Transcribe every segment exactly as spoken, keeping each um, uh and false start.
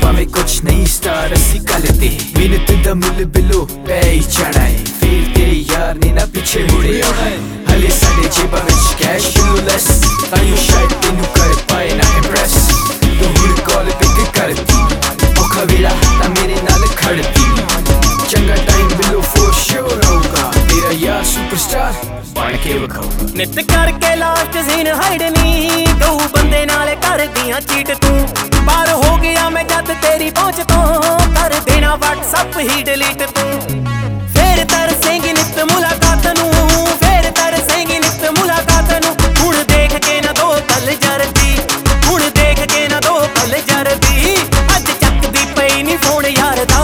भावे कुछ नहीं स्टार असी कल ते मिनत दा मुल बिलो पै ही जाना है फिर तेरे यार ने ना पीछे मुड़े आना है हले साडे जेबां विच कैश लेस ताइयों शायद तेनू कर पाए ना इम्प्रेस तू हुण कॉल पिक करती औखा वेला तां मेरे नाल खड़ती चंगा टाइम बिलो फॉर श्योर होगा तेरा यार सुपरस्टार बन के विखाऊगा नित करके लास्ट सीन हाइड नी दो बंदे नाल कर दियां चीट तू पार हो गया मैं जद तेरी पहुंच तो कर देना व्हाट्सएप ही डिलीट तू फिर तरसेंगी नित मुलाकात नू फिर तरसेंगी नित मुलाकात नू हुण देख के ना दो पल जरदी हुण देख के ना दो पल जरदी अज चकदी पई नी फोन यार दा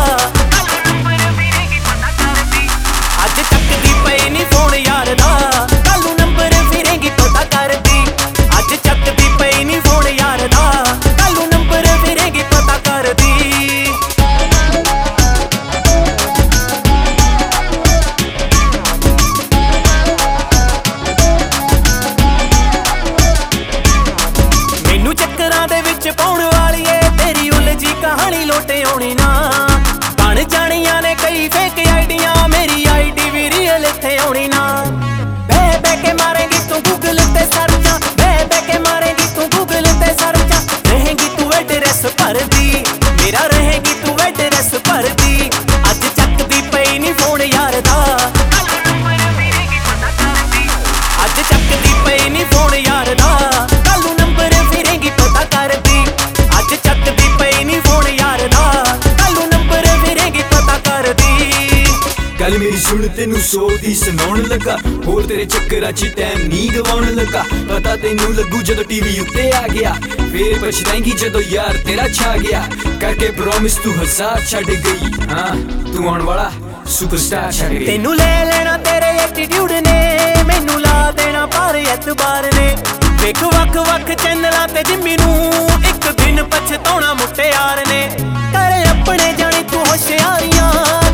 अज चकदी पई नी फोन यार दा कल नंबर फिरेंगी पता करदी अज चकदी पई नी फोन यार दा कल नंबर फिरेंगी पता करदी मैनू चक्करां दे विच पाउण वाली ए तेरी उलझी कहानी लोटे आउणी ना बन जाणियां ने कई फेक आईडियां मेरी आईडी भी रियल इत्थे आउणी ना बह बह के मारेंगी तू गूगल ते सर्चा बह बह के मारेंगी तू गूगल ते सर्चा रहेंगी तू एड्रेस भरदी मेरा रहेंगी तू एड्रेस भरदी अज चकदी पई नी फोन यार दा अज चकदी पई नी फोन यार दा कल नंबर फिरेंगी पता करदी अज चकदी पई नी फोन यार दा कल नंबर फिरेंगी पता करदी गल मेरी सुन तेनू सौ दी सुनाउण लगा होर तेरे चक्करां च टाइम नहीं गवाउण लगा पता तेनू लगू जदों टीवी उत्ते आ गया फिर पछताएंगी जदों यार तेरा छा गया करके प्रॉमिस तू हजार छड्ड गई हाँ तू आउण वाला सुपरस्टार छड्ड गई तेनू ले लेना तेरे एटीट्यूड ने मैनू ला देना पर एतबार ने वेख वख वख चैनलां ते जिम्मी नू एक दिन पछताउणा मुट्टे यार ने कर अपने जानी तू होशियारियां